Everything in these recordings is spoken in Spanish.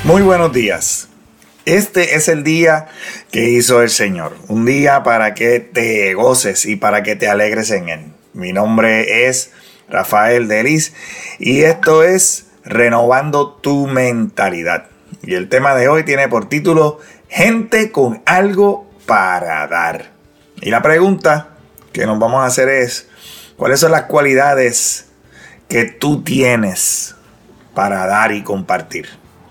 Muy buenos días. Este es el día que hizo el Señor. Un día para que te goces y para que te alegres en Él. Mi nombre es Rafael Delis y esto es Renovando tu Mentalidad. Y el tema de hoy tiene por título Gente con algo para dar. Y la pregunta que nos vamos a hacer es: ¿cuáles son las cualidades que tú tienes para dar y compartir?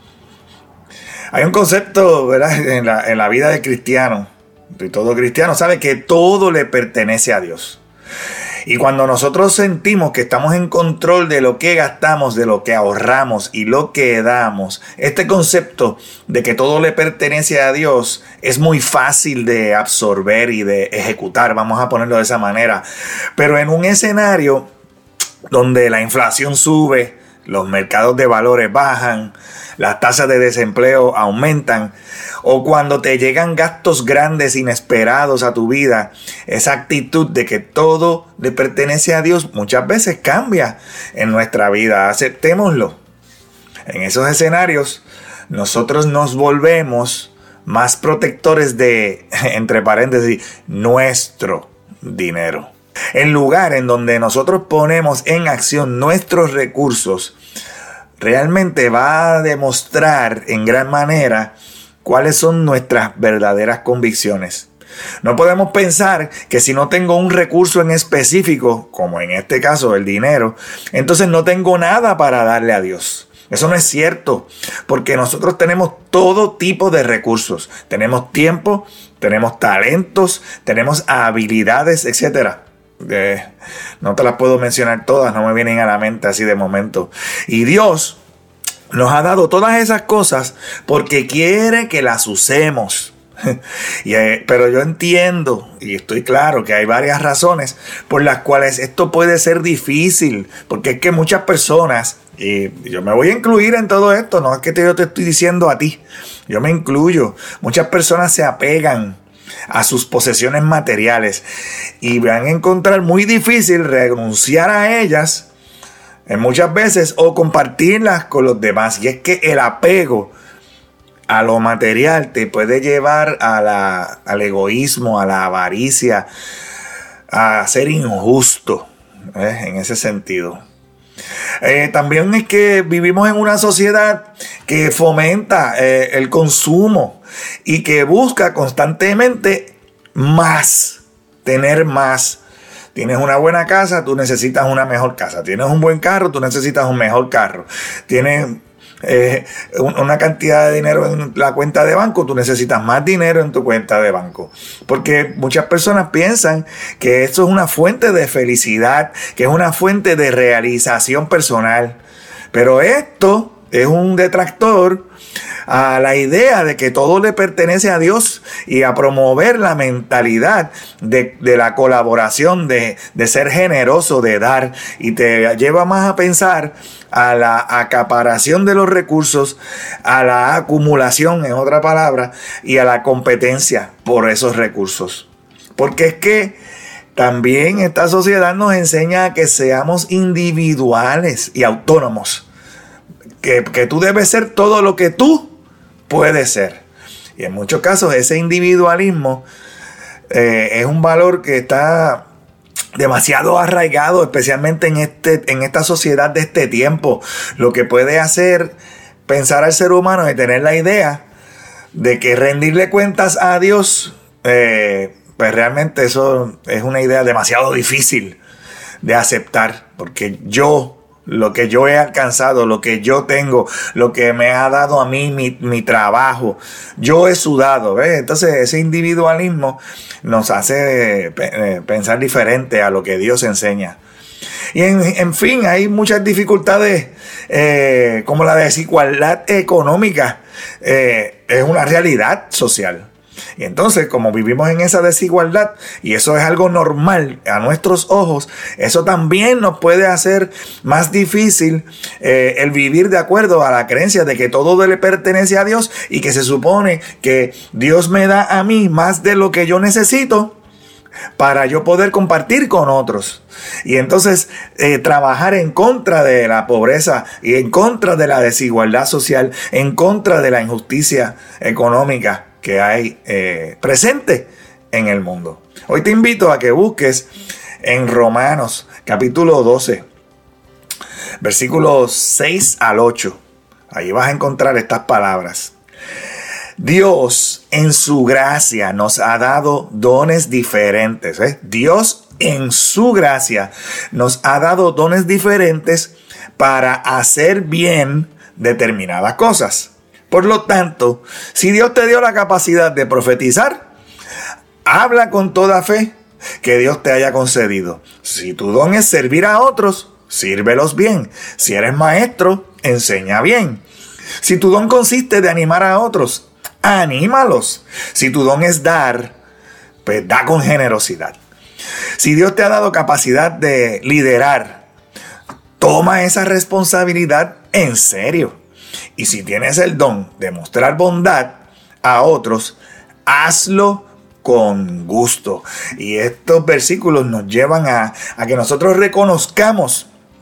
Hay un concepto, ¿verdad?, en la vida del cristiano, y todo cristiano sabe que todo le pertenece a Dios. Y cuando nosotros sentimos que estamos en control de lo que gastamos, de lo que ahorramos y lo que damos, este concepto de que todo le pertenece a Dios es muy fácil de absorber y de ejecutar, vamos a ponerlo de esa manera. Pero en un escenario donde la inflación sube, los mercados de valores bajan, las tasas de desempleo aumentan, o cuando te llegan gastos grandes inesperados a tu vida, esa actitud de que todo le pertenece a Dios muchas veces cambia en nuestra vida. Aceptémoslo. En esos escenarios, nosotros nos volvemos más protectores de, entre paréntesis, nuestro dinero. El lugar en donde nosotros ponemos en acción nuestros recursos realmente va a demostrar en gran manera cuáles son nuestras verdaderas convicciones. No podemos pensar que si no tengo un recurso en específico, como en este caso el dinero, entonces no tengo nada para darle a Dios. Eso no es cierto, porque nosotros tenemos todo tipo de recursos. Tenemos tiempo, tenemos talentos, tenemos habilidades, etcétera. No te las puedo mencionar todas, no me vienen a la mente así de momento. Y Dios nos ha dado todas esas cosas porque quiere que las usemos. Pero yo entiendo y estoy claro que hay varias razones por las cuales esto puede ser difícil, porque es que muchas personas, y yo me voy a incluir en todo esto, no es que yo te estoy diciendo a ti, yo me incluyo, muchas personas se apegan a sus posesiones materiales y van a encontrar muy difícil renunciar a ellas muchas veces o compartirlas con los demás. Y es que el apego a lo material te puede llevar al egoísmo, a la avaricia, a ser injusto, en ese sentido. También es que vivimos en una sociedad que fomenta el consumo y que busca constantemente más, tener más. Tienes una buena casa, tú necesitas una mejor casa. Tienes un buen carro, tú necesitas un mejor carro. Tienes una cantidad de dinero en la cuenta de banco, tú necesitas más dinero en tu cuenta de banco. Porque muchas personas piensan que esto es una fuente de felicidad, que es una fuente de realización personal. Pero esto es un detractor a la idea de que todo le pertenece a Dios y a promover la mentalidad de la colaboración, de ser generoso, de dar, y te lleva más a pensar a la acaparación de los recursos, a la acumulación, en otra palabra, y a la competencia por esos recursos. Porque es que también esta sociedad nos enseña a que seamos individuales y autónomos. Que tú debes ser todo lo que tú puedes ser. Y en muchos casos ese individualismo es un valor que está demasiado arraigado, especialmente en esta sociedad de este tiempo. Lo que puede hacer pensar al ser humano de tener la idea de que rendirle cuentas a Dios, pues realmente eso es una idea demasiado difícil de aceptar, porque lo que yo he alcanzado, lo que yo tengo, lo que me ha dado a mí mi trabajo, yo he sudado, ¿ves? Entonces ese individualismo nos hace pensar diferente a lo que Dios enseña. Y en fin, hay muchas dificultades, como la desigualdad económica, es una realidad social. Y entonces, como vivimos en esa desigualdad, y eso es algo normal a nuestros ojos, eso también nos puede hacer más difícil el vivir de acuerdo a la creencia de que todo le pertenece a Dios y que se supone que Dios me da a mí más de lo que yo necesito. para yo poder compartir con otros. Y entonces trabajar en contra de la pobreza y en contra de la desigualdad social, en contra de la injusticia económica que hay presente en el mundo. Hoy te invito a que busques en Romanos capítulo 12, versículos 6 al 8. Ahí vas a encontrar estas palabras. Dios en su gracia nos ha dado dones diferentes. Dios en su gracia nos ha dado dones diferentes para hacer bien determinadas cosas. Por lo tanto, si Dios te dio la capacidad de profetizar, habla con toda fe que Dios te haya concedido. Si tu don es servir a otros, sírvelos bien. Si eres maestro, enseña bien. Si tu don consiste de animar a otros, anímalos. Si tu don es dar, pues da con generosidad. Si Dios te ha dado capacidad de liderar, toma esa responsabilidad en serio. Y si tienes el don de mostrar bondad a otros, hazlo con gusto. Y estos versículos nos llevan a que nosotros reconozcamos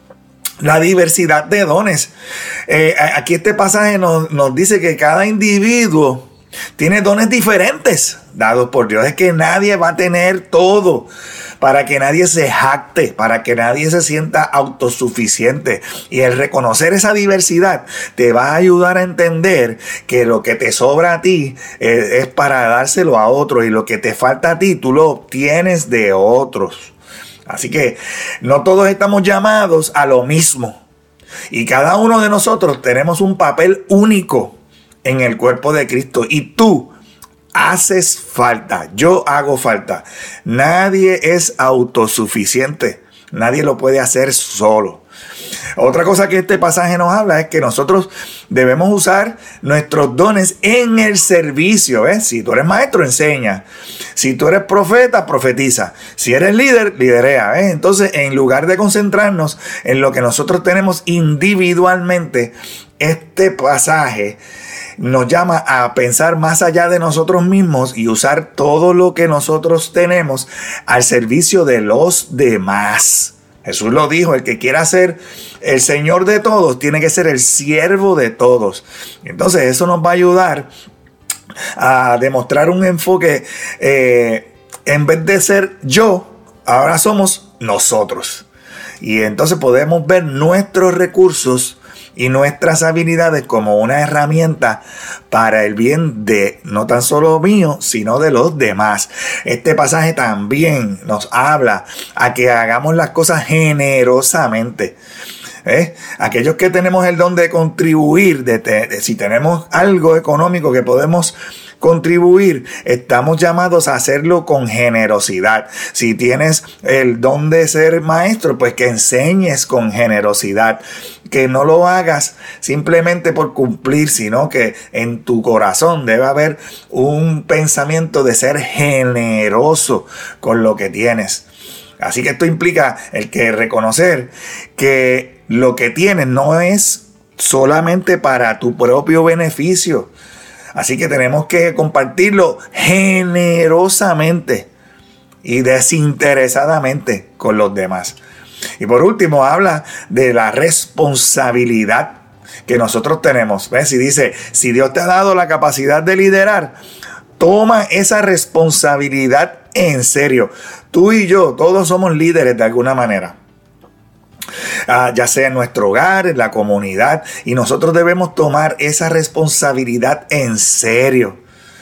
la diversidad de dones. Aquí este pasaje nos dice que cada individuo tiene dones diferentes dados por Dios. Es que nadie va a tener todo, para que nadie se jacte, para que nadie se sienta autosuficiente. Y el reconocer esa diversidad te va a ayudar a entender que lo que te sobra a ti es para dárselo a otros, y lo que te falta a ti tú lo obtienes de otros. Así que no todos estamos llamados a lo mismo. Y cada uno de nosotros tenemos un papel único en el cuerpo de Cristo. Y tú haces falta. Yo hago falta. Nadie es autosuficiente. Nadie lo puede hacer solo. Otra cosa que este pasaje nos habla es que nosotros debemos usar nuestros dones en el servicio. Si tú eres maestro, enseña. Si tú eres profeta, profetiza. Si eres líder, liderea. Entonces, en lugar de concentrarnos en lo que nosotros tenemos individualmente, este pasaje nos llama a pensar más allá de nosotros mismos y usar todo lo que nosotros tenemos al servicio de los demás. Jesús lo dijo: el que quiera ser el Señor de todos tiene que ser el siervo de todos. Entonces eso nos va a ayudar a demostrar un enfoque. En vez de ser yo, ahora somos nosotros. Y entonces podemos ver nuestros recursos y nuestras habilidades como una herramienta para el bien de no tan solo mío, sino de los demás. Este pasaje también nos habla a que hagamos las cosas generosamente. Aquellos que tenemos el don de contribuir, si tenemos algo económico que podemos contribuir, estamos llamados a hacerlo con generosidad. Si tienes el don de ser maestro, pues que enseñes con generosidad. Que no lo hagas simplemente por cumplir, sino que en tu corazón debe haber un pensamiento de ser generoso con lo que tienes. Así que esto implica el que reconocer que lo que tienes no es solamente para tu propio beneficio. Así que tenemos que compartirlo generosamente y desinteresadamente con los demás. Y por último, habla de la responsabilidad que nosotros tenemos. ¿Ves? Y dice, si Dios te ha dado la capacidad de liderar, toma esa responsabilidad en serio. Tú y yo, todos somos líderes de alguna manera. Ya sea en nuestro hogar, en la comunidad, y nosotros debemos tomar esa responsabilidad en serio.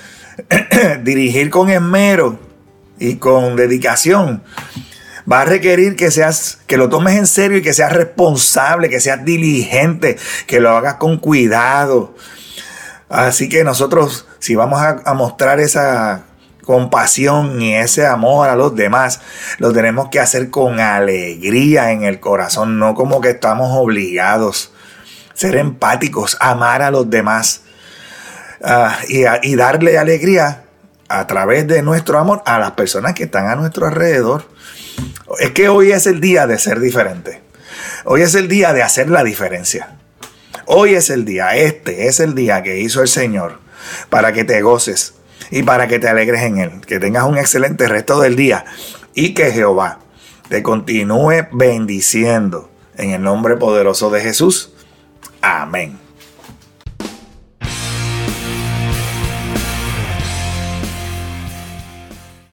Dirigir con esmero y con dedicación va a requerir que lo tomes en serio y que seas responsable, que seas diligente, que lo hagas con cuidado. Así que nosotros, si vamos a mostrar esa compasión y ese amor a los demás, lo tenemos que hacer con alegría en el corazón, no como que estamos obligados. Ser empáticos, amar a los demás y darle alegría a través de nuestro amor a las personas que están a nuestro alrededor. Es que hoy es el día de ser diferente. Hoy es el día de hacer la diferencia. Hoy es el día, este es el día que hizo el Señor para que te goces y para que te alegres en Él. Que tengas un excelente resto del día y que Jehová te continúe bendiciendo en el nombre poderoso de Jesús. Amén.